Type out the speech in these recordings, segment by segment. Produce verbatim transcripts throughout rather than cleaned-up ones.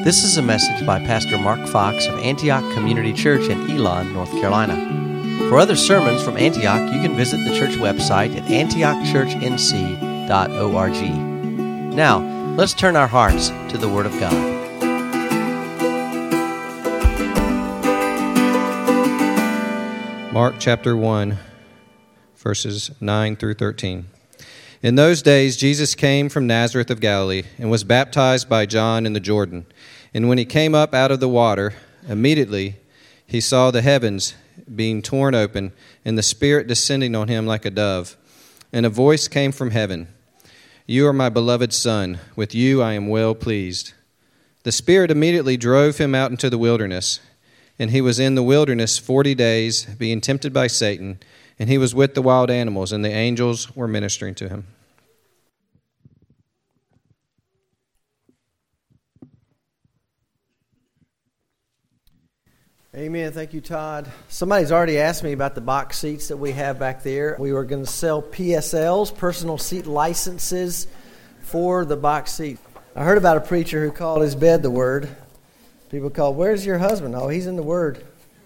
This is a message by Pastor Mark Fox of Antioch Community Church in Elon, North Carolina. For other sermons from Antioch, you can visit the church website at antioch church n c dot org. Now, let's turn our hearts to the Word of God. Mark chapter one, verses nine through thirteen. In those days Jesus came from Nazareth of Galilee and was baptized by John in the Jordan. And when he came up out of the water, immediately he saw the heavens being torn open and the Spirit descending on him like a dove. And a voice came from heaven, "You are my beloved Son, with you I am well pleased." The Spirit immediately drove him out into the wilderness. And he was in the wilderness forty days, being tempted by Satan, and he was with the wild animals, and the angels were ministering to him. Amen. Thank you, Todd. Somebody's already asked me about the box seats that we have back there. We were going to sell P S Ls, personal seat licenses, for the box seat. I heard about a preacher who called his bed the Word. People call, "Where's your husband?" Oh, he's in the Word.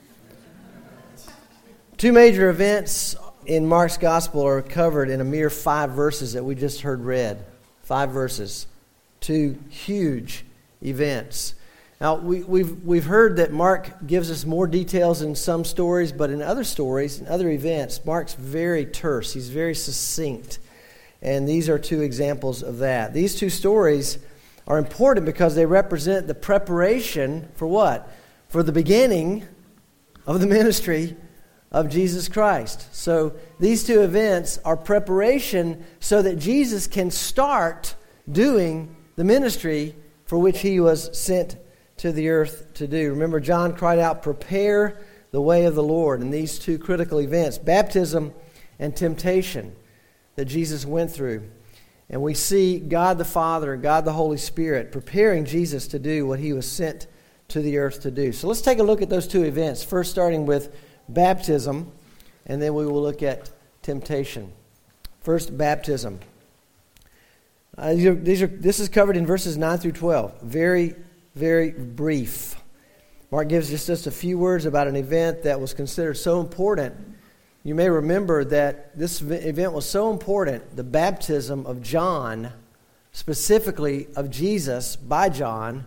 Two major events in Mark's Gospel are covered in a mere five verses that we just heard read. Five verses. Two huge events. Now, we, we've we've heard that Mark gives us more details in some stories, but in other stories, in other events, Mark's very terse. He's very succinct. And these are two examples of that. These two stories are important because they represent the preparation for what? For the beginning of the ministry of Jesus Christ. So these two events are preparation so that Jesus can start doing the ministry for which he was sent to the earth to do. Remember, John cried out, "Prepare the way of the Lord," in these two critical events, baptism and temptation, that Jesus went through. And we see God the Father and God the Holy Spirit preparing Jesus to do what he was sent to the earth to do. So let's take a look at those two events, first starting with baptism, and then we will look at temptation. First, baptism. Uh, these are, these are, this is covered in verses nine through twelve. Very, very brief. Mark gives us just a few words about an event that was considered so important. You may remember that this event was so important, the baptism of John, specifically of Jesus by John,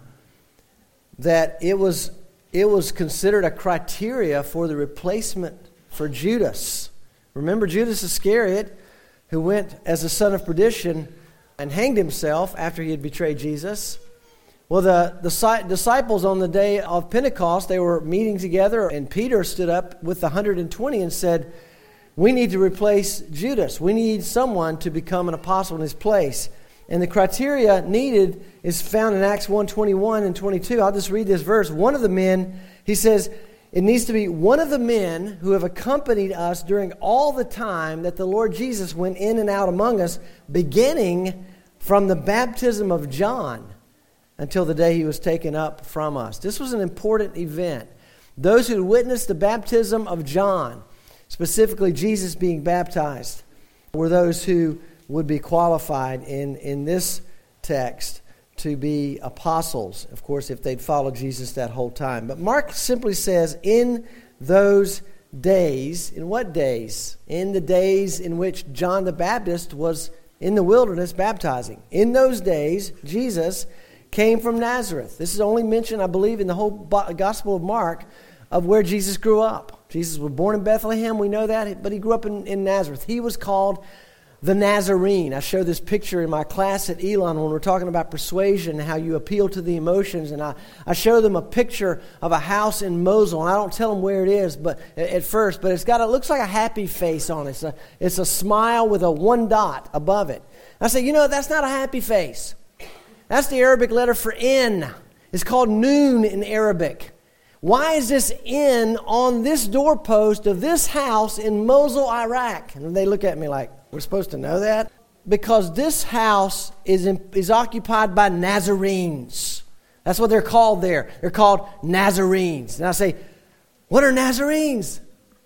that it was it was considered a criteria for the replacement for Judas. Remember Judas Iscariot, who went as the son of perdition and hanged himself after he had betrayed Jesus? Well, the, the disciples on the day of Pentecost, they were meeting together, and Peter stood up with the one hundred twenty and said, "We need to replace Judas. We need someone to become an apostle in his place." And the criteria needed is found in Acts one twenty-one and twenty-two. I'll just read this verse. One of the men, he says, it needs to be one of the men who have accompanied us during all the time that the Lord Jesus went in and out among us, beginning from the baptism of John until the day he was taken up from us. This was an important event. Those who witnessed the baptism of John, specifically Jesus being baptized, were those who would be qualified in, in this text to be apostles, of course, if they'd followed Jesus that whole time. But Mark simply says, in those days, in what days? In the days in which John the Baptist was in the wilderness baptizing. In those days, Jesus came from Nazareth. This is only mentioned, I believe, in the whole Gospel of Mark, of where Jesus grew up. Jesus was born in Bethlehem, we know that, but he grew up in, in Nazareth. He was called the Nazarene. I showed this picture in my class at Elon when we're talking about persuasion, how you appeal to the emotions, and I, I show them a picture of a house in Mosul, and I don't tell them where it is but at first, but it's got, it looks like a happy face on it. It's a, it's a smile with a one dot above it. I say, you know, that's not a happy face. That's the Arabic letter for N. It's called noon in Arabic. Why is this N on this doorpost of this house in Mosul, Iraq? And they look at me like, we're supposed to know that? Because this house is in, is occupied by Nazarenes. That's what they're called there. They're called Nazarenes. And I say, what are Nazarenes?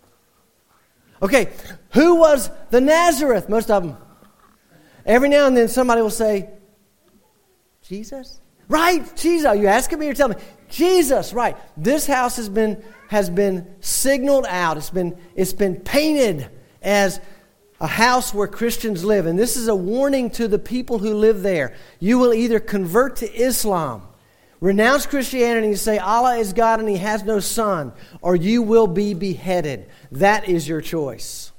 Okay, who was the Nazareth? Most of them. Every now and then somebody will say, Jesus? Right, Jesus. Are you asking me or telling me? Jesus, right. This house has been has been signaled out. It's been it's been painted as a house where Christians live. And this is a warning to the people who live there. You will either convert to Islam, renounce Christianity and say Allah is God and He has no son, or you will be beheaded. That is your choice.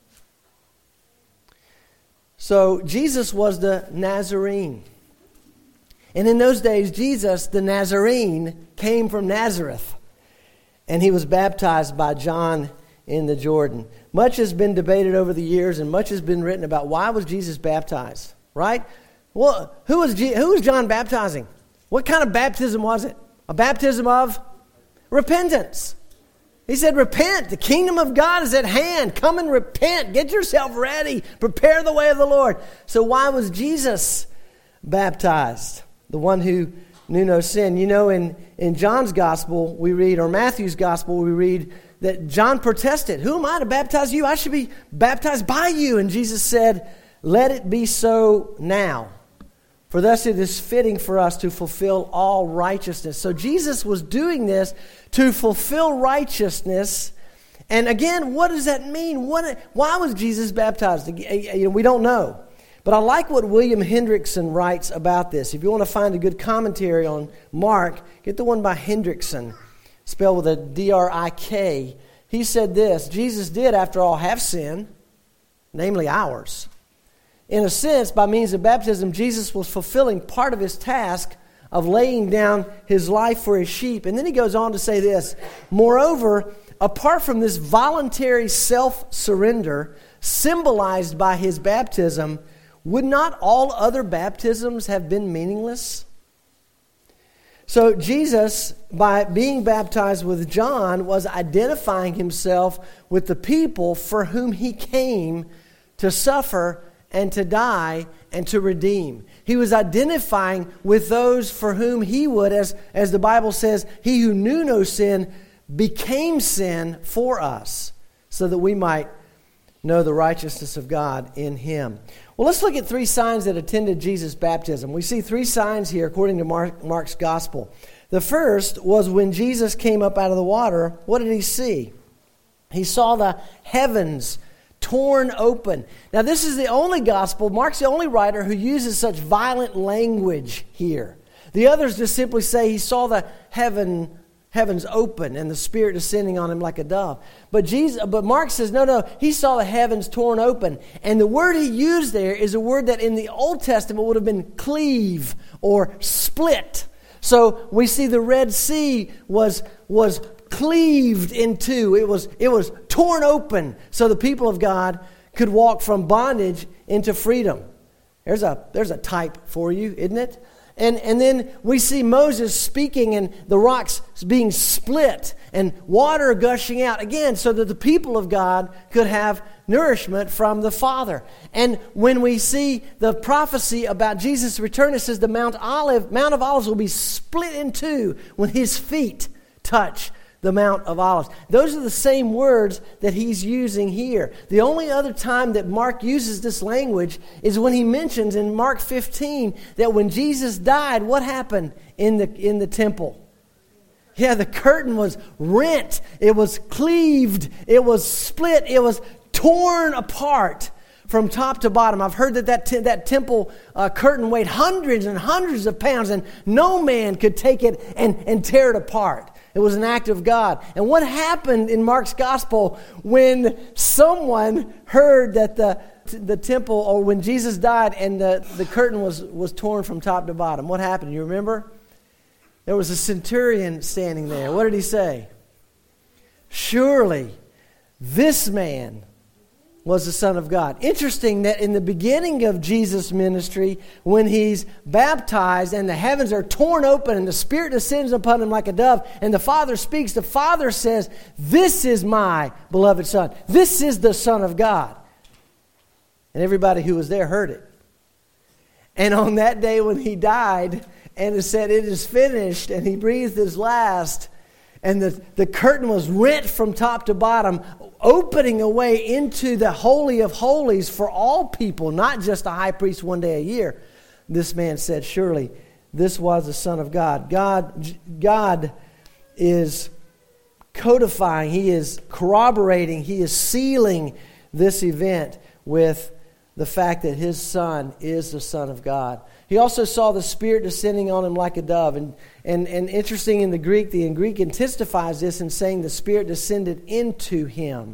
So Jesus was the Nazarene. And in those days, Jesus, the Nazarene, came from Nazareth. And he was baptized by John in the Jordan. Much has been debated over the years, and much has been written about why was Jesus baptized, right? Well, who was, G- who was John baptizing? What kind of baptism was it? A baptism of repentance. He said, repent, the kingdom of God is at hand. Come and repent. Get yourself ready. Prepare the way of the Lord. So why was Jesus baptized? The one who knew no sin. You know, in, in John's gospel, we read, or Matthew's gospel, we read that John protested. Who am I to baptize you? I should be baptized by you. And Jesus said, let it be so now. For thus it is fitting for us to fulfill all righteousness. So Jesus was doing this to fulfill righteousness. And again, what does that mean? What, why was Jesus baptized? You know, we don't know. But I like what William Hendrickson writes about this. If you want to find a good commentary on Mark, get the one by Hendrickson, spelled with a D R I K. He said this: Jesus did, after all, have sin, namely ours. In a sense, by means of baptism, Jesus was fulfilling part of his task of laying down his life for his sheep. And then he goes on to say this: moreover, apart from this voluntary self-surrender symbolized by his baptism, would not all other baptisms have been meaningless? So Jesus, by being baptized with John, was identifying himself with the people for whom he came to suffer and to die and to redeem. He was identifying with those for whom he would, as, as the Bible says, he who knew no sin became sin for us, so that we might know the righteousness of God in him. Well, let's look at three signs that attended Jesus' baptism. We see three signs here according to Mark, Mark's gospel. The first was when Jesus came up out of the water, what did he see? He saw the heavens torn open. Now, this is the only gospel, Mark's the only writer who uses such violent language here. The others just simply say he saw the heaven Heavens open and the Spirit descending on him like a dove. But Jesus, but Mark says, no, no, he saw the heavens torn open. And the word he used there is a word that in the Old Testament would have been cleave or split. So we see the Red Sea was, was cleaved in two. It was, it was torn open so the people of God could walk from bondage into freedom. There's a, there's a type for you, isn't it? And, and then we see Moses speaking and the rocks being split and water gushing out again so that the people of God could have nourishment from the Father. And when we see the prophecy about Jesus' return, it says the Mount Olive, Mount of Olives will be split in two when his feet touch the Mount of Olives. Those are the same words that he's using here. The only other time that Mark uses this language is when he mentions in Mark fifteen that when Jesus died, what happened in the in the temple? Yeah, the curtain was rent. It was cleaved. It was split. It was torn apart from top to bottom. I've heard that that, te- that temple uh, curtain weighed hundreds and hundreds of pounds, and no man could take it and, and tear it apart. It was an act of God. And what happened in Mark's gospel when someone heard that the the temple, or when Jesus died and the, the curtain was, was torn from top to bottom? What happened? You remember? There was a centurion standing there. What did he say? Surely this man was the Son of God. Interesting that in the beginning of Jesus' ministry, when he's baptized and the heavens are torn open and the Spirit descends upon him like a dove and the Father speaks, the Father says, this is my beloved Son. This is the Son of God. And everybody who was there heard it. And on that day when he died and it said, it is finished, and he breathed his last, and the, the curtain was rent from top to bottom, opening a way into the Holy of Holies for all people, not just the high priest one day a year. This man said, surely this was the Son of God. God, God is codifying, He is corroborating, He is sealing this event with the fact that His Son is the Son of God. He also saw the Spirit descending on Him like a dove. And, and, and interesting in the Greek, the in Greek intensifies this in saying the Spirit descended into Him.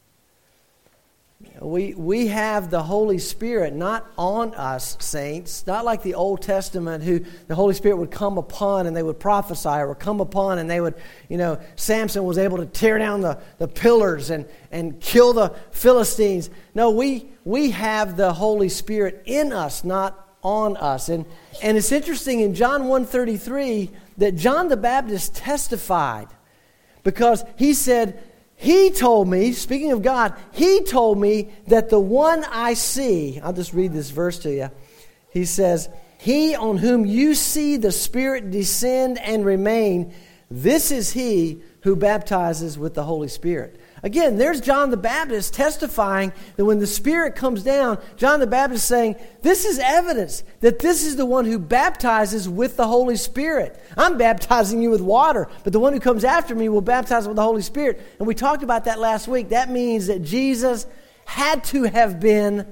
We, we have the Holy Spirit not on us, saints, not like the Old Testament who the Holy Spirit would come upon and they would prophesy, or come upon and they would, you know, Samson was able to tear down the, the pillars and, and kill the Philistines. No, we we have the Holy Spirit in us, not on us. And, and it's interesting in John one thirty-three that John the Baptist testified, because he said, He told me, speaking of God, He told me that the one I see, I'll just read this verse to you. He says, He on whom you see the Spirit descend and remain, this is He who baptizes with the Holy Spirit. Again, there's John the Baptist testifying that when the Spirit comes down, John the Baptist is saying, this is evidence that this is the one who baptizes with the Holy Spirit. I'm baptizing you with water, but the one who comes after me will baptize with the Holy Spirit. And we talked about that last week. That means that Jesus had to have been...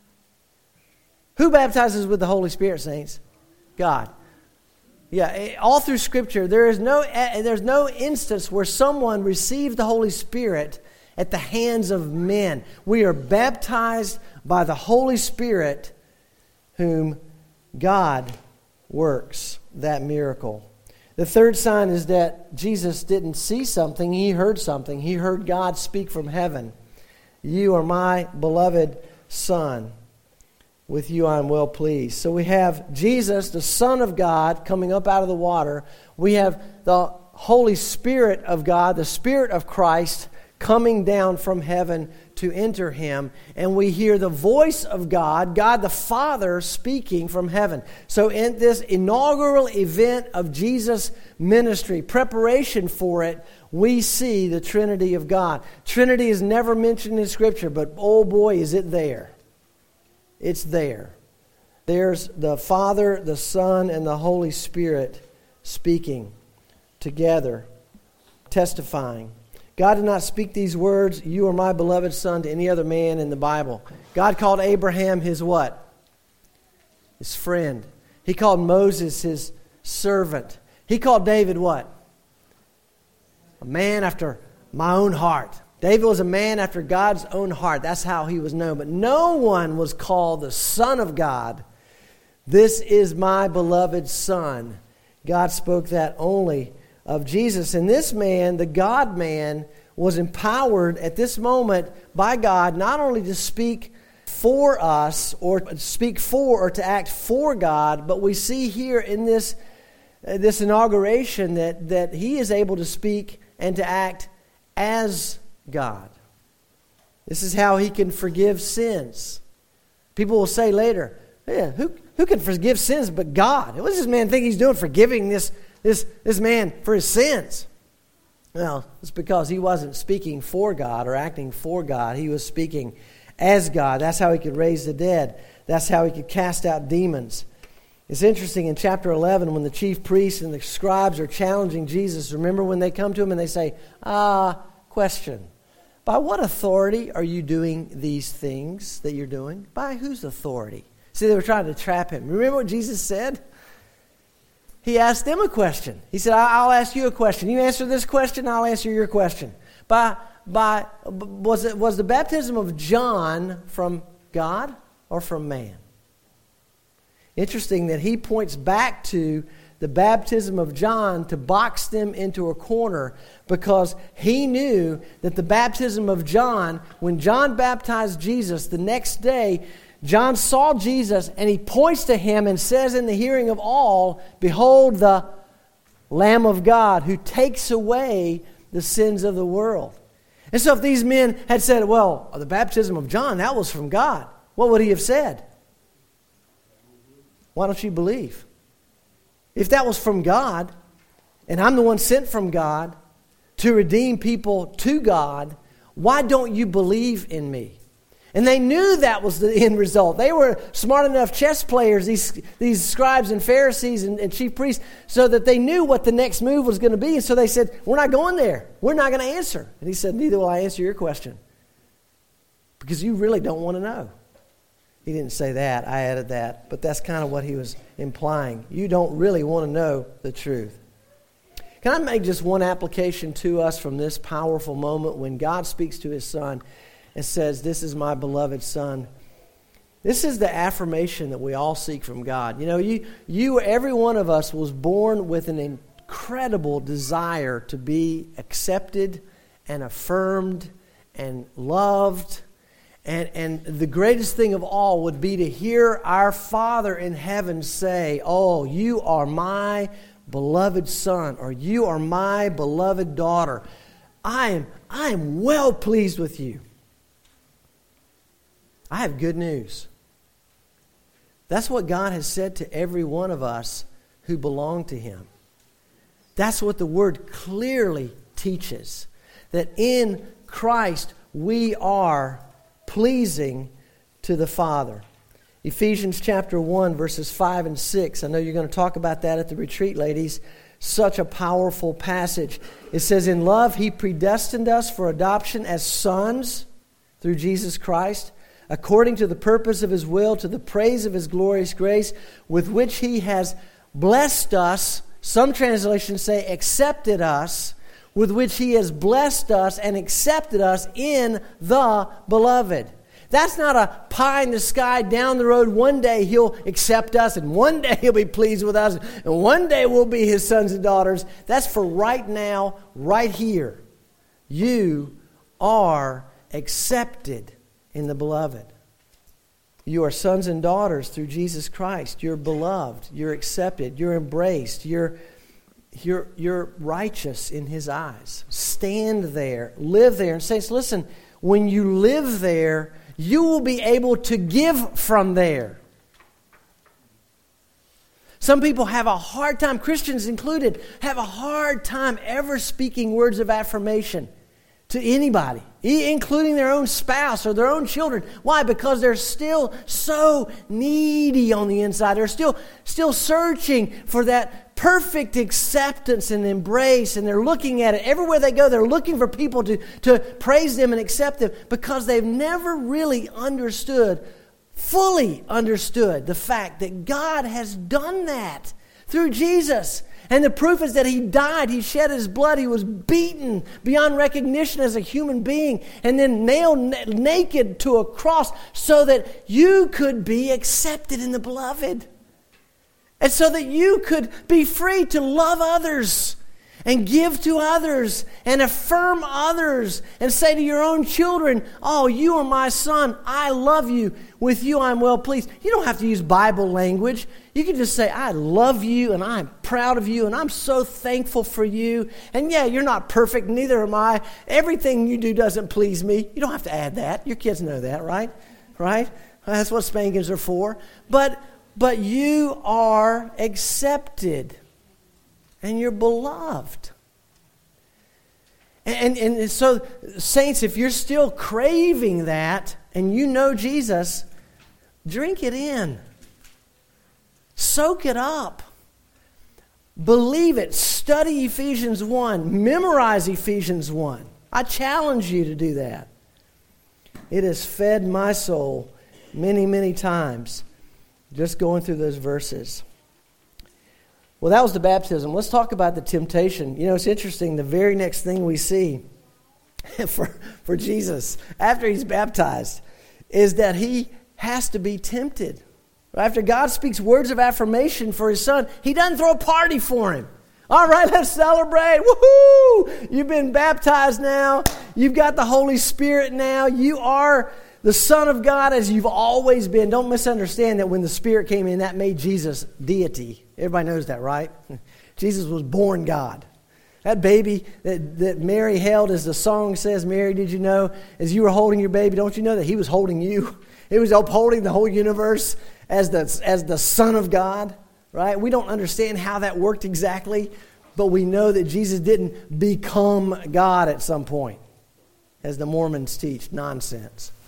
Who baptizes with the Holy Spirit, saints? God. Yeah, all through Scripture, there is no there's no instance where someone received the Holy Spirit at the hands of men. We are baptized by the Holy Spirit, whom God works that miracle. The third sign is that Jesus didn't see something, He heard something. He heard God speak from heaven. You are my beloved Son. With you I am well pleased. So we have Jesus, the Son of God, coming up out of the water. We have the Holy Spirit of God, the Spirit of Christ, coming down from heaven to enter Him. And we hear the voice of God, God the Father, speaking from heaven. So in this inaugural event of Jesus' ministry, preparation for it, we see the Trinity of God. Trinity is never mentioned in Scripture, but oh boy, is it there. It's there. There's the Father, the Son, and the Holy Spirit speaking together, testifying. God did not speak these words, you are my beloved Son, to any other man in the Bible. God called Abraham His what? His friend. He called Moses His servant. He called David what? A man after my own heart. David was a man after God's own heart. That's how he was known. But no one was called the Son of God. This is my beloved Son. God spoke that only of Jesus. And this man, the God-man, was empowered at this moment by God not only to speak for us or to speak for or to act for God, but we see here in this, uh, this inauguration that, that he is able to speak and to act as God. This is how He can forgive sins. People will say later, yeah, who, who can forgive sins but God? What does this man think he's doing, forgiving this, this, this man for his sins? Well, it's because he wasn't speaking for God or acting for God. He was speaking as God. That's how He could raise the dead. That's how He could cast out demons. It's interesting in chapter eleven when the chief priests and the scribes are challenging Jesus. Remember when they come to Him and they say, ah, question. By what authority are you doing these things that you're doing? By whose authority? See, they were trying to trap Him. Remember what Jesus said? He asked them a question. He said, I'll ask you a question. You answer this question, I'll answer your question. By, by, was it, was the baptism of John from God or from man? Interesting that He points back to the baptism of John to box them into a corner, because He knew that the baptism of John, when John baptized Jesus, the next day, John saw Jesus and he points to Him and says in the hearing of all, behold the Lamb of God who takes away the sins of the world. And so if these men had said, well, the baptism of John, that was from God, what would He have said? Why don't you believe? If that was from God, and I'm the one sent from God to redeem people to God, why don't you believe in me? And they knew that was the end result. They were smart enough chess players, these, these scribes and Pharisees and, and chief priests, so that they knew what the next move was going to be. And so they said, we're not going there. We're not going to answer. And he said, neither will I answer your question. Because you really don't want to know. He didn't say that. I added that. But that's kind of what he was implying. You don't really want to know the truth. Can I make just one application to us from this powerful moment when God speaks to his Son and says, this is my beloved Son? This is the affirmation that we all seek from God. You know, you, you, every one of us was born with an incredible desire to be accepted and affirmed and loved. And, and the greatest thing of all would be to hear our Father in heaven say, oh, you are my beloved Son, or you are my beloved daughter. I am, I am well pleased with you. I have good news. That's what God has said to every one of us who belong to him. That's what the Word clearly teaches. That in Christ we are pleasing to the Father. Ephesians chapter one, verses five and six. I know you're going to talk about that at the retreat, ladies. Such a powerful passage. It says, in love he predestined us for adoption as sons through Jesus Christ, according to the purpose of his will, to the praise of his glorious grace, with which he has blessed us. Some translations say accepted us, with which he has blessed us and accepted us in the beloved. That's not a pie in the sky down the road. One day he'll accept us, and one day he'll be pleased with us, and one day we'll be his sons and daughters. That's for right now, right here. You are accepted in the beloved. You are sons and daughters through Jesus Christ. You're beloved. You're accepted. You're embraced. You're, you're, you're righteous in his eyes. Stand there. Live there. And saints, listen, when you live there, you will be able to give from there. Some people have a hard time, Christians included, have a hard time ever speaking words of affirmation to anybody, including their own spouse or their own children. Why? Because they're still so needy on the inside. They're still, still searching for that perfect acceptance and embrace, and they're looking at it. Everywhere they go, they're looking for people to, to praise them and accept them because they've never really understood, fully understood the fact that God has done that through Jesus. And the proof is that he died, he shed his blood, he was beaten beyond recognition as a human being, and then nailed na- naked to a cross so that you could be accepted in the beloved. And so that you could be free to love others and give to others and affirm others and say to your own children, oh, you are my son. I love you. With you I'm well pleased. You don't have to use Bible language. You can just say, I love you and I'm proud of you and I'm so thankful for you. And yeah, you're not perfect. Neither am I. Everything you do doesn't please me. You don't have to add that. Your kids know that, right? Right? That's what spankings are for. But But you are accepted and you're beloved. And, and, and so, saints, if you're still craving that and you know Jesus, drink it in. Soak it up. Believe it. Study Ephesians one. Memorize Ephesians one. I challenge you to do that. It has fed my soul many, many times. Just going through those verses. Well, that was the baptism. Let's talk about the temptation. You know, it's interesting. The very next thing we see for, for Jesus after he's baptized is that he has to be tempted. After God speaks words of affirmation for his son, he doesn't throw a party for him. All right, let's celebrate. Woohoo! You've been baptized now. You've got the Holy Spirit now. You are the Son of God as you've always been. Don't misunderstand that when the Spirit came in, that made Jesus deity. Everybody knows that, right? Jesus was born God. That baby that, that Mary held, as the song says, Mary, did you know, as you were holding your baby, don't you know that he was holding you? He was upholding the whole universe as the, as the Son of God, right? We don't understand how that worked exactly, but we know that Jesus didn't become God at some point, as the Mormons teach. Nonsense.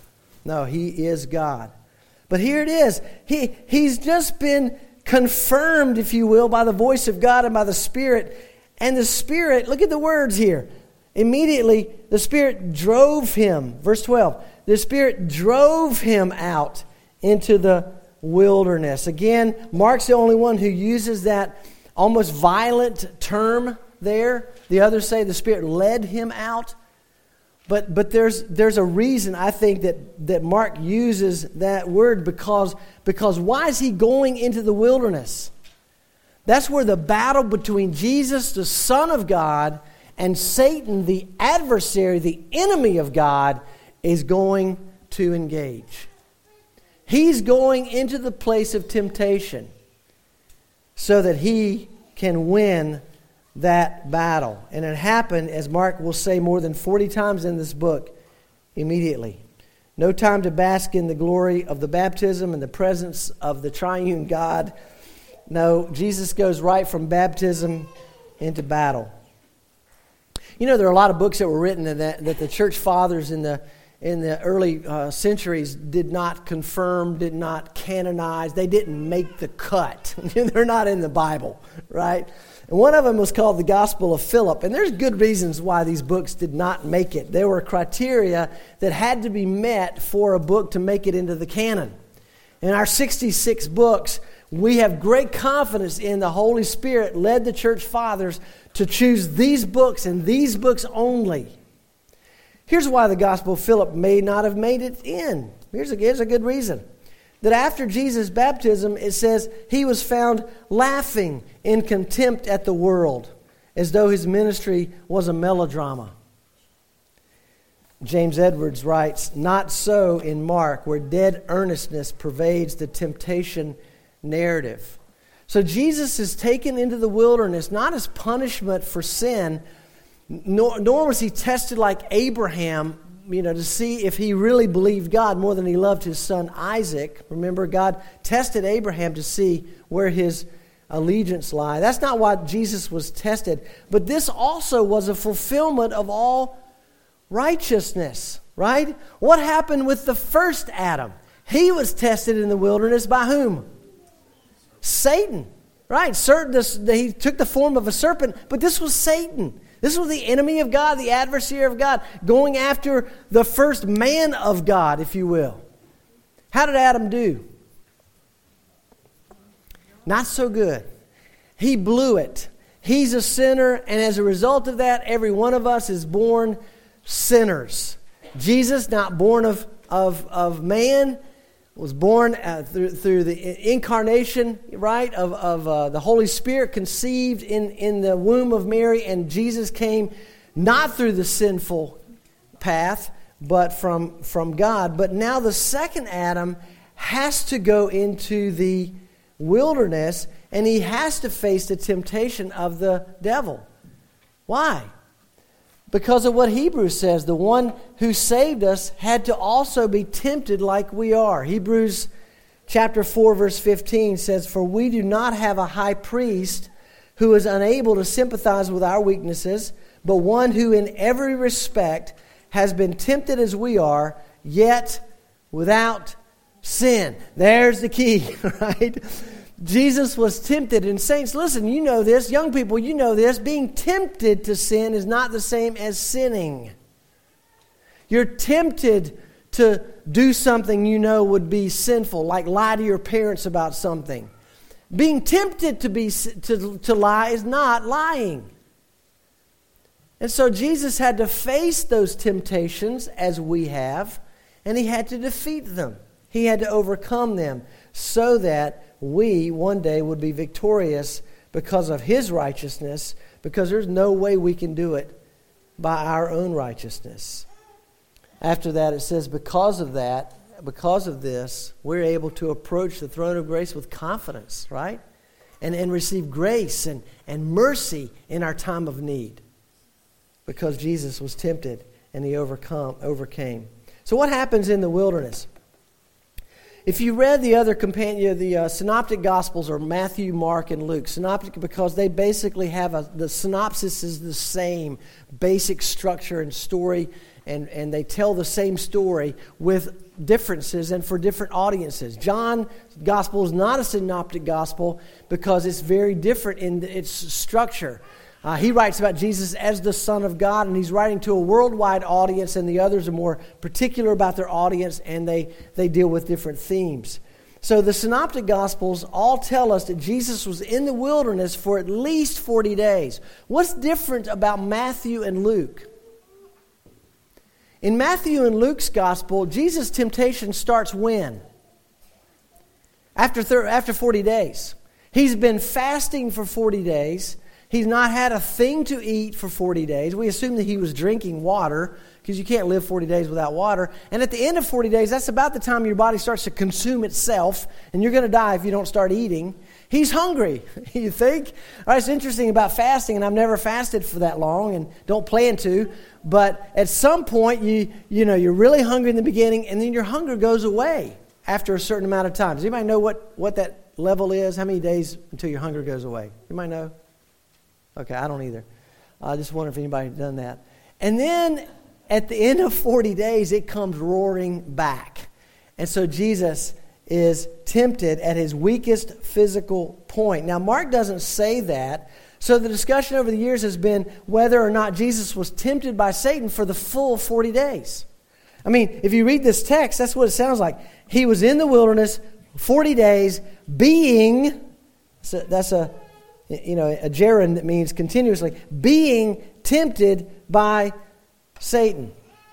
No, he is God. But here it is. He, he's just been confirmed, if you will, by the voice of God and by the Spirit. And the Spirit, look at the words here. Immediately, the Spirit drove him. Verse twelve. The Spirit drove him out into the wilderness. Again, Mark's the only one who uses that almost violent term there. The others say the Spirit led him out. But but there's there's a reason, I think, that, that Mark uses that word because, because why is he going into the wilderness? That's where the battle between Jesus, the Son of God, and Satan, the adversary, the enemy of God, is going to engage. He's going into the place of temptation so that he can win that battle. And it happened, as Mark will say more than forty times in this book, immediately. No time to bask in the glory of the baptism and the presence of the triune God. No, Jesus goes right from baptism into battle. You know, there are a lot of books that were written that, that the church fathers in the in the early uh, centuries did not confirm, did not canonize. They didn't make the cut. They're not in the Bible, right? And one of them was called the Gospel of Philip. And there's good reasons why these books did not make it. There were criteria that had to be met for a book to make it into the canon. In our sixty-six books, we have great confidence in the Holy Spirit led the church fathers to choose these books and these books only. Here's why the Gospel of Philip may not have made it in. Here's a, here's a good reason. That after Jesus' baptism, it says he was found laughing in contempt at the world, as though his ministry was a melodrama. James Edwards writes, "Not so in Mark, where dead earnestness pervades the temptation narrative." So Jesus is taken into the wilderness not as punishment for sin, nor, nor was he tested like Abraham, you know, to see if he really believed God more than he loved his son Isaac. Remember, God tested Abraham to see where his allegiance lie. That's not why Jesus was tested. But this also was a fulfillment of all righteousness, right? What happened with the first Adam? He was tested in the wilderness by whom? Satan, right? He took the form of a serpent, but this was Satan. This was the enemy of God, the adversary of God, going after the first man of God, if you will. How did Adam do? Not so good. He blew it. He's a sinner, and as a result of that, every one of us is born sinners. Jesus, not born of, of, of man, was born uh, through, through the incarnation, right, of, of uh, the Holy Spirit, conceived in, in the womb of Mary, and Jesus came not through the sinful path, but from, from God. But now the second Adam has to go into the wilderness, and he has to face the temptation of the devil. Why? Because of what Hebrews says, the one who saved us had to also be tempted like we are. Hebrews chapter four, verse fifteen says, "For we do not have a high priest who is unable to sympathize with our weaknesses, but one who in every respect has been tempted as we are, yet without sin." There's the key, right? Jesus was tempted. And saints, listen, you know this. Young people, you know this. Being tempted to sin is not the same as sinning. You're tempted to do something you know would be sinful, like lie to your parents about something. Being tempted to be to, to lie is not lying. And so Jesus had to face those temptations as we have, and he had to defeat them. He had to overcome them so that we one day would be victorious because of his righteousness, because there's no way we can do it by our own righteousness. After that, it says, because of that, because of this, we're able to approach the throne of grace with confidence, right? And, and receive grace and, and mercy in our time of need. Because Jesus was tempted and he overcome overcame. So what happens in the wilderness? If you read the other companion, the uh, synoptic gospels are Matthew, Mark, and Luke. Synoptic because they basically have a, the synopsis is the same basic structure and story, and, and they tell the same story with differences and for different audiences. John's gospel is not a synoptic gospel because it's very different in its structure. Uh, he writes about Jesus as the Son of God, and he's writing to a worldwide audience, and the others are more particular about their audience, and they, they deal with different themes. So the Synoptic Gospels all tell us that Jesus was in the wilderness for at least forty days. What's different about Matthew and Luke? In Matthew and Luke's Gospel, Jesus' temptation starts when? After, thir- after forty days. He's been fasting for forty days. He's not had a thing to eat for forty days. We assume that he was drinking water because you can't live forty days without water. And at the end of forty days, that's about the time your body starts to consume itself, and you're going to die if you don't start eating. He's hungry, you think? All right, it's interesting about fasting, and I've never fasted for that long and don't plan to. But at some point, you you know, you're really hungry in the beginning, and then your hunger goes away after a certain amount of time. Does anybody know what, what that level is? How many days until your hunger goes away? Anybody know? Okay, I don't either. I just wonder if anybody had done that. And then at the end of forty days, it comes roaring back. And so Jesus is tempted at his weakest physical point. Now, Mark doesn't say that. So the discussion over the years has been whether or not Jesus was tempted by Satan for the full forty days. I mean, if you read this text, that's what it sounds like. He was in the wilderness forty days being, so that's a, you know, a gerund that means continuously, being tempted by Satan.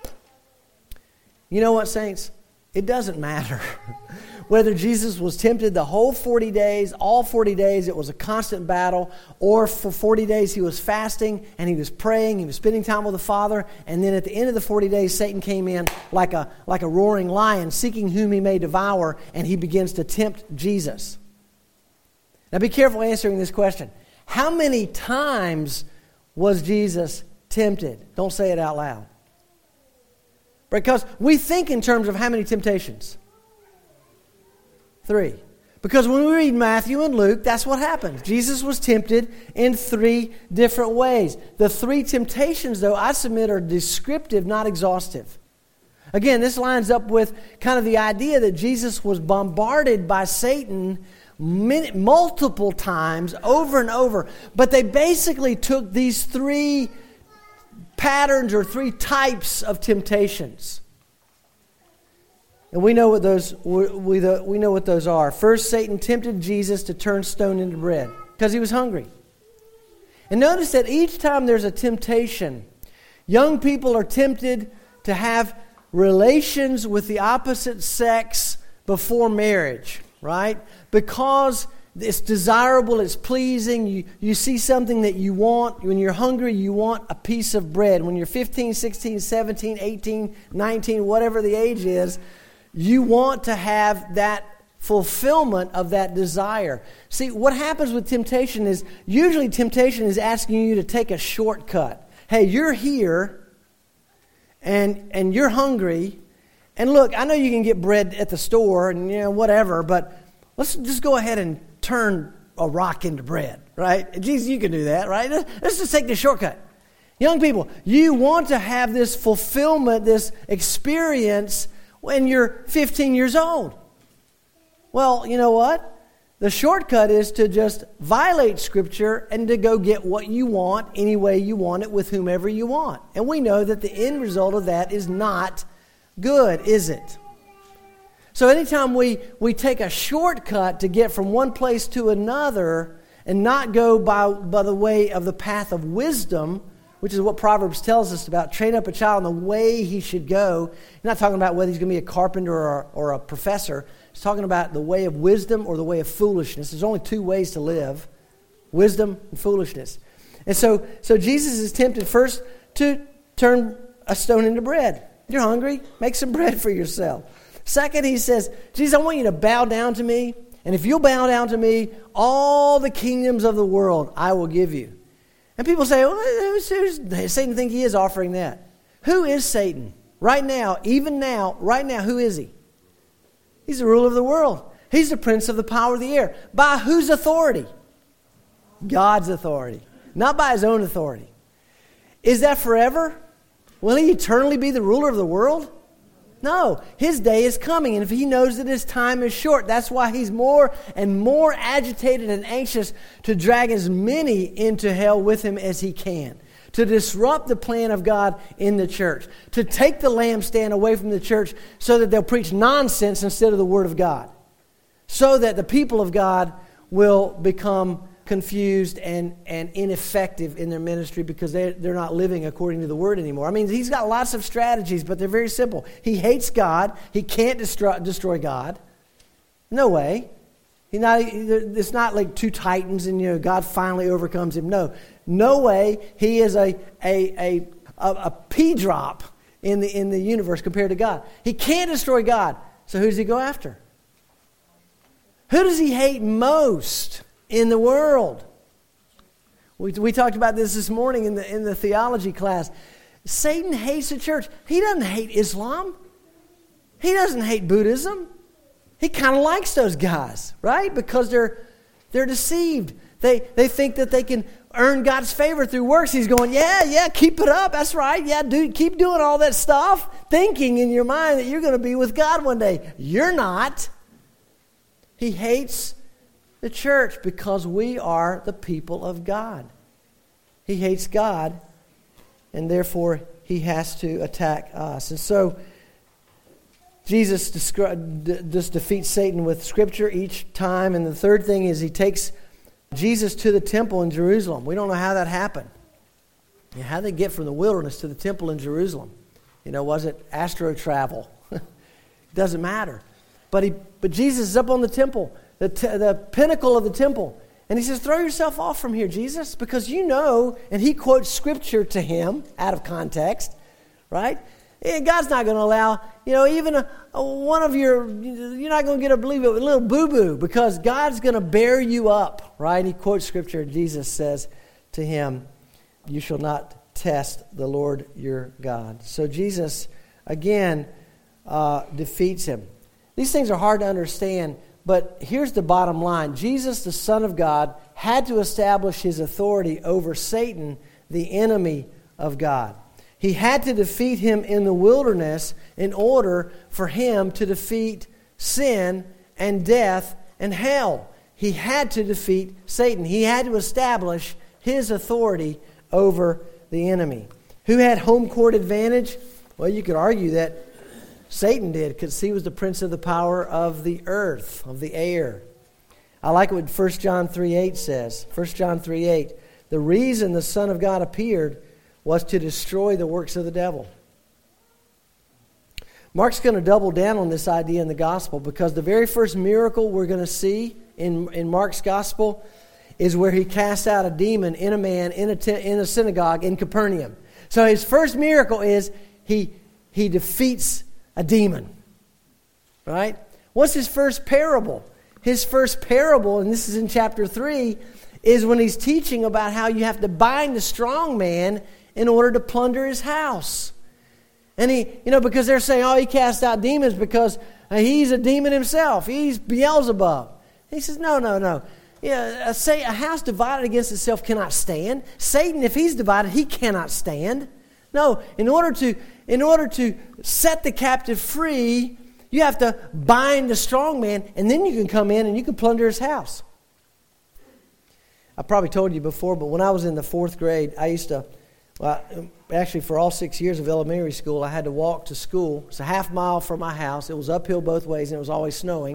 You know what, saints? It doesn't matter whether Jesus was tempted the whole forty days, all forty days, it was a constant battle, or for forty days he was fasting and he was praying, he was spending time with the Father, and then at the end of the forty days, Satan came in like a, like a roaring lion, seeking whom he may devour, and he begins to tempt Jesus. Now be careful answering this question. How many times was Jesus tempted? Don't say it out loud. Because we think in terms of how many temptations? Three. Because when we read Matthew and Luke, that's what happens. Jesus was tempted in three different ways. The three temptations, though, I submit are descriptive, not exhaustive. Again, this lines up with kind of the idea that Jesus was bombarded by Satan many, multiple times, over and over. But they basically took these three patterns or three types of temptations. And we know what those we, we, we know what those are. First, Satan tempted Jesus to turn stone into bread because he was hungry. And notice that each time there's a temptation, young people are tempted to have relations with the opposite sex before marriage, right? Because it's desirable, it's pleasing, you, you see something that you want. When you're hungry, you want a piece of bread. When you're fifteen, sixteen, seventeen, eighteen, nineteen, whatever the age is, you want to have that fulfillment of that desire. See, what happens with temptation is, usually temptation is asking you to take a shortcut. Hey, you're here, and and you're hungry, and look, I know you can get bread at the store, and you know, whatever, but let's just go ahead and turn a rock into bread, right? Jesus, you can do that, right? Let's just take the shortcut. Young people, you want to have this fulfillment, this experience when you're fifteen years old. Well, you know what? The shortcut is to just violate Scripture and to go get what you want any way you want it with whomever you want. And we know that the end result of that is not good, is it? So anytime we, we take a shortcut to get from one place to another and not go by, by the way of the path of wisdom, which is what Proverbs tells us about, train up a child in the way he should go. You're not talking about whether he's going to be a carpenter or, or a professor. It's talking about the way of wisdom or the way of foolishness. There's only two ways to live, wisdom and foolishness. And so, so Jesus is tempted first to turn a stone into bread. You're hungry? Make some bread for yourself. Second, he says, Jesus, I want you to bow down to me. And if you'll bow down to me, all the kingdoms of the world I will give you. And people say, well, who's, who's, Satan think he is offering that. Who is Satan? Right now, even now, right now, who is he? He's the ruler of the world. He's the prince of the power of the air. By whose authority? God's authority. Not by his own authority. Is that forever? Will he eternally be the ruler of the world? No. His day is coming, and if he knows that his time is short, that's why he's more and more agitated and anxious to drag as many into hell with him as he can. To disrupt the plan of God in the church. To take the lampstand away from the church so that they'll preach nonsense instead of the Word of God. So that the people of God will become confused and, and ineffective in their ministry because they, they're not living according to the Word anymore. I mean, he's got lots of strategies, but they're very simple. He hates God. He can't destroy, destroy God. No way. He not, it's not like two titans and, you know, God finally overcomes him. No. No way. He is a, a, a, a, a pea drop in the, in the universe compared to God. He can't destroy God. So who does he go after? Who does he hate most in the world? We, we talked about this this morning in the, in the theology class. Satan hates the church. He doesn't hate Islam. He doesn't hate Buddhism. He kind of likes those guys, right? Because they're they're deceived. They they think that they can earn God's favor through works. He's going, yeah, yeah, keep it up. That's right. Yeah, dude, keep doing all that stuff, thinking in your mind that you're going to be with God one day. You're not. He hates the church because we are the people of God. He hates God, and therefore he has to attack us. And so Jesus descri- just defeats Satan with Scripture each time. And the third thing is he takes Jesus to the temple in Jerusalem. We don't know how that happened. You know, how did they get from the wilderness to the temple in Jerusalem? You know, was it astro travel? It doesn't matter. But he, but Jesus is up on the temple, the t- the pinnacle of the temple. And he says, throw yourself off from here, Jesus, because you know, and he quotes Scripture to him out of context, right? God's not going to allow, you know, even a, a, one of your, you're not going to get a believe it, a little boo-boo, because God's going to bear you up, right? He quotes Scripture, and Jesus says to him, you shall not test the Lord your God. So Jesus, again, uh, defeats him. These things are hard to understand, but here's the bottom line. Jesus, the Son of God, had to establish his authority over Satan, the enemy of God. He had to defeat him in the wilderness in order for him to defeat sin and death and hell. He had to defeat Satan. He had to establish his authority over the enemy. Who had home court advantage? Well, you could argue that Satan did, because he was the prince of the power of the earth, of the air. I like what First John three eight says. First John three eight. The reason the Son of God appeared was to destroy the works of the devil. Mark's going to double down on this idea in the gospel, because the very first miracle we're going to see in, in Mark's gospel is where he casts out a demon in a man in a, te- in a synagogue in Capernaum. So his first miracle is he, he defeats a demon. Right? What's his first parable? His first parable, and this is in chapter three, is when he's teaching about how you have to bind the strong man in order to plunder his house. And he, you know, because they're saying, oh, he cast out demons because uh, he's a demon himself. He's Beelzebub. He says, no, no, no. Yeah, a, say, a house divided against itself cannot stand. Satan, if he's divided, he cannot stand. No, in order to, in order to set the captive free, you have to bind the strong man, and then you can come in and you can plunder his house. I probably told you before, but when I was in the fourth grade, I used to, well, actually for all six years of elementary school, I had to walk to school. It's a half mile from my house. It was uphill both ways, and it was always snowing.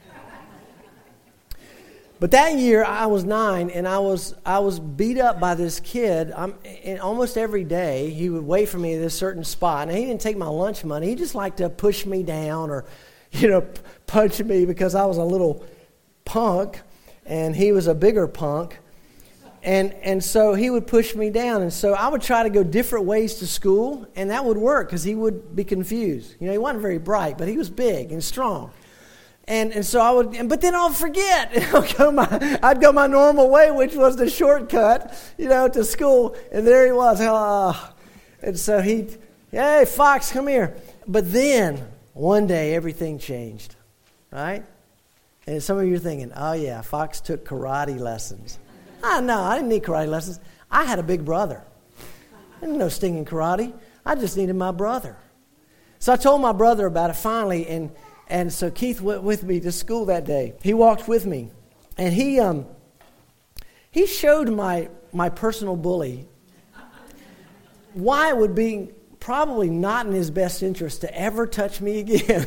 But that year, I was nine, and I was I was beat up by this kid. I'm, and almost every day, he would wait for me at this certain spot. And he didn't take my lunch money. He just liked to push me down or, you know, punch me because I was a little punk, and he was a bigger punk. And and so he would push me down. And so I would try to go different ways to school, and that would work because he would be confused. You know, he wasn't very bright, but he was big and strong. And and so I would, but then I'll forget. I'd go my, I'd go my normal way, which was the shortcut, you know, to school. And there he was. Oh. And so he, hey, Fox, come here. But then one day everything changed. right? And some of you are thinking, oh yeah, Fox took karate lessons. Ah, no, I didn't need karate lessons. I had a big brother. I didn't know stinging karate. I just needed my brother. So I told my brother about it finally, and and so Keith went with me to school that day. He walked with me, and he um he showed my my personal bully why it would be probably not in his best interest to ever touch me again.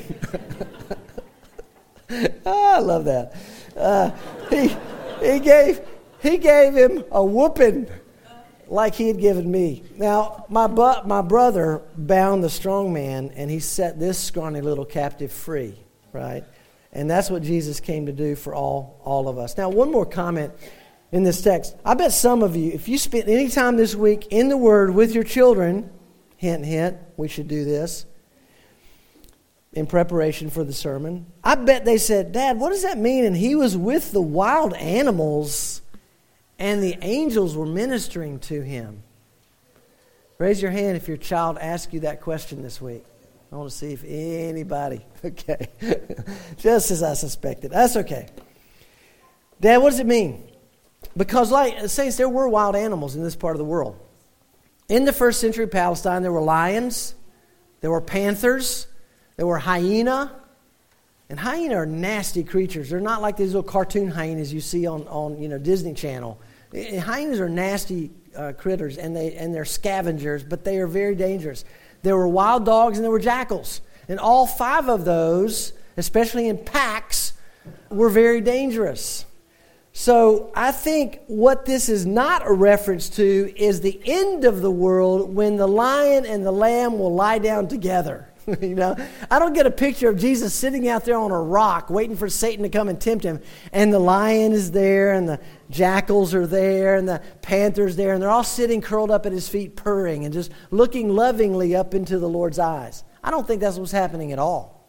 Oh, I love that. Uh, he he gave he gave him a whooping like he had given me. Now, my bu- my brother bound the strong man, and he set this scrawny little captive free, right? And that's what Jesus came to do for all, all of us. Now, one more comment in this text. I bet some of you, if you spent any time this week in the Word with your children, hint, hint, we should do this in preparation for the sermon, I bet they said, Dad, what does that mean? And he was with the wild animals, and the angels were ministering to him. Raise your hand if your child asks you that question this week. I want to see if anybody, okay, just as I suspected. That's okay. Dad, what does it mean? Because like saints, there were wild animals in this part of the world. In the first century Palestine, there were lions, there were panthers, there were hyena. And hyena are nasty creatures. They're not like these little cartoon hyenas you see on, on you know Disney Channel. Hyenas are nasty uh, critters, and they and they're scavengers, but they are very dangerous. There were wild dogs and there were jackals, and all five of those, especially in packs, were very dangerous. So I think what this is not a reference to is the end of the world when the lion and the lamb will lie down together. You know, I don't get a picture of Jesus sitting out there on a rock waiting for Satan to come and tempt him, and the lion is there, and the jackals are there, and the panther's there, and they're all sitting curled up at his feet purring and just looking lovingly up into the Lord's eyes. I don't think that's what's happening at all.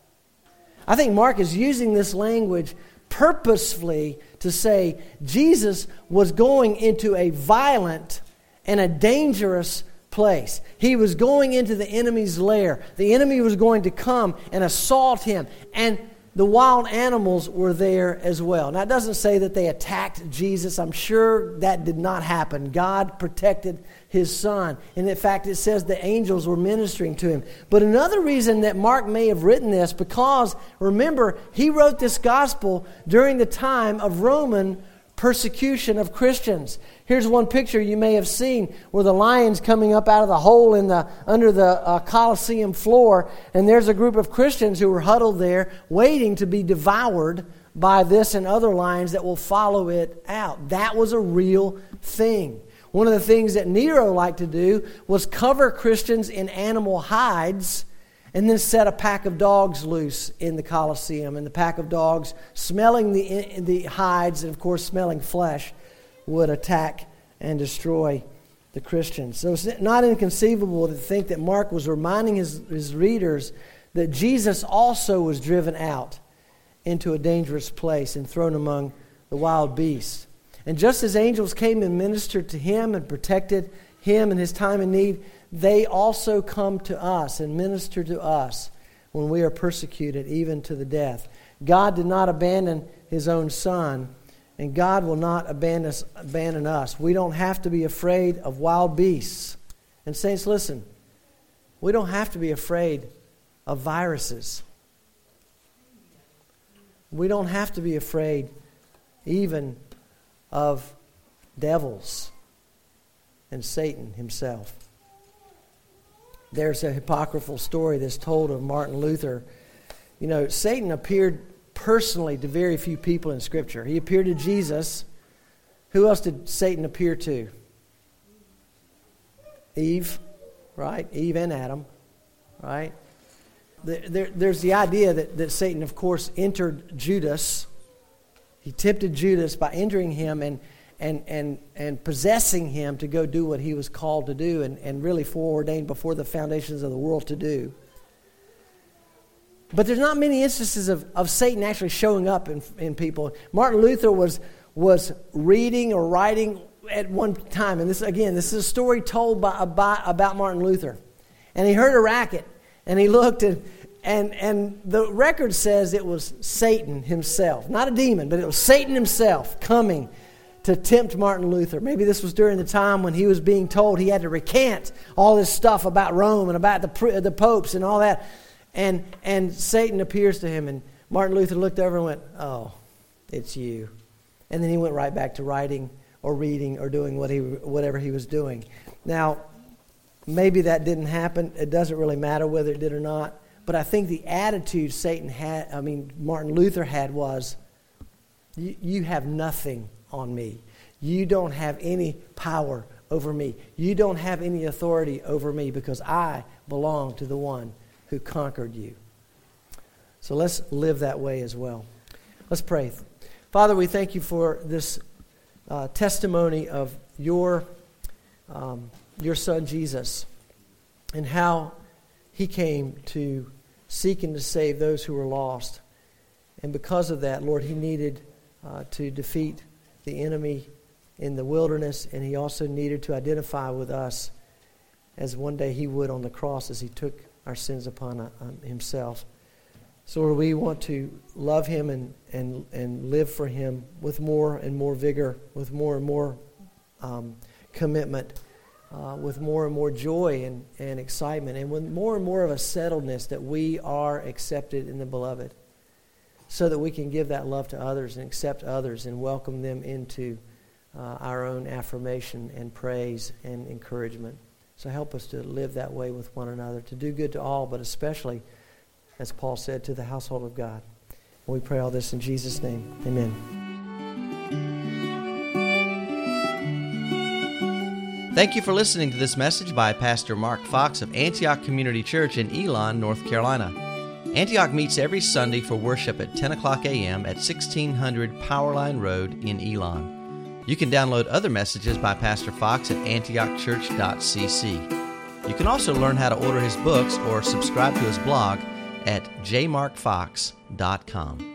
I think Mark is using this language purposefully to say Jesus was going into a violent and a dangerous place. He was going into the enemy's lair. The enemy was going to come and assault him. And the wild animals were there as well. Now, it doesn't say that they attacked Jesus. I'm sure that did not happen. God protected his son. And in fact, it says the angels were ministering to him. But another reason that Mark may have written this, because remember, he wrote this gospel during the time of Roman persecution of Christians. Here's one picture you may have seen where the lion's coming up out of the hole in the under the uh, Colosseum floor, and there's a group of Christians who were huddled there waiting to be devoured by this and other lions that will follow it out. That was a real thing. One of the things that Nero liked to do was cover Christians in animal hides and then set a pack of dogs loose in the Colosseum. And the pack of dogs, smelling the the hides and, of course, smelling flesh, would attack and destroy the Christians. So it's not inconceivable to think that Mark was reminding his, his readers that Jesus also was driven out into a dangerous place and thrown among the wild beasts. And just as angels came and ministered to him and protected him in his time of need, they also come to us and minister to us when we are persecuted, even to the death. God did not abandon his own son, and God will not abandon us, abandon us. We don't have to be afraid of wild beasts. And saints, listen, we don't have to be afraid of viruses. We don't have to be afraid even of devils and Satan himself. There's a apocryphal story that's told of Martin Luther. You know, Satan appeared personally to very few people in Scripture. He appeared to Jesus. Who else did Satan appear to? Eve, right? Eve and Adam, right? There, there's the idea that, that Satan, of course, entered Judas. He tempted Judas by entering him and and and and possessing him to go do what he was called to do and, and really foreordained before the foundations of the world to do. But there's not many instances of, of Satan actually showing up in, in people. Martin Luther was was reading or writing at one time, and this again, this is a story told by, by about Martin Luther. And he heard a racket, and he looked, and and and the record says it was Satan himself, not a demon, but it was Satan himself coming to tempt Martin Luther. Maybe this was during the time when he was being told he had to recant all this stuff about Rome and about the the popes and all that. And and Satan appears to him, and Martin Luther looked over and went, "Oh, it's you." And then he went right back to writing or reading or doing what he whatever he was doing. Now, maybe that didn't happen. It doesn't really matter whether it did or not. But I think the attitude Satan had, I mean, Martin Luther had was, you, you have nothing on me. You don't have any power over me. You don't have any authority over me because I belong to the one who conquered you. So let's live that way as well. Let's pray. Father, we thank you for this uh, testimony of your um, your son Jesus and how he came to seek and to save those who were lost. And because of that, Lord, he needed uh, to defeat the enemy in the wilderness, and he also needed to identify with us as one day he would on the cross as he took our sins upon uh, himself. So Lord, we want to love him and, and, and live for him with more and more vigor, with more and more um, commitment, uh, with more and more joy and, and excitement, and with more and more of a settledness that we are accepted in the beloved, so that we can give that love to others and accept others and welcome them into uh, our own affirmation and praise and encouragement. So help us to live that way with one another, to do good to all, but especially, as Paul said, to the household of God. And we pray all this in Jesus' name. Amen. Thank you for listening to this message by Pastor Mark Fox of Antioch Community Church in Elon, North Carolina. Antioch meets every Sunday for worship at ten o'clock a.m. at sixteen hundred Powerline Road in Elon. You can download other messages by Pastor Fox at antioch church dot c c. You can also learn how to order his books or subscribe to his blog at j mark fox dot com.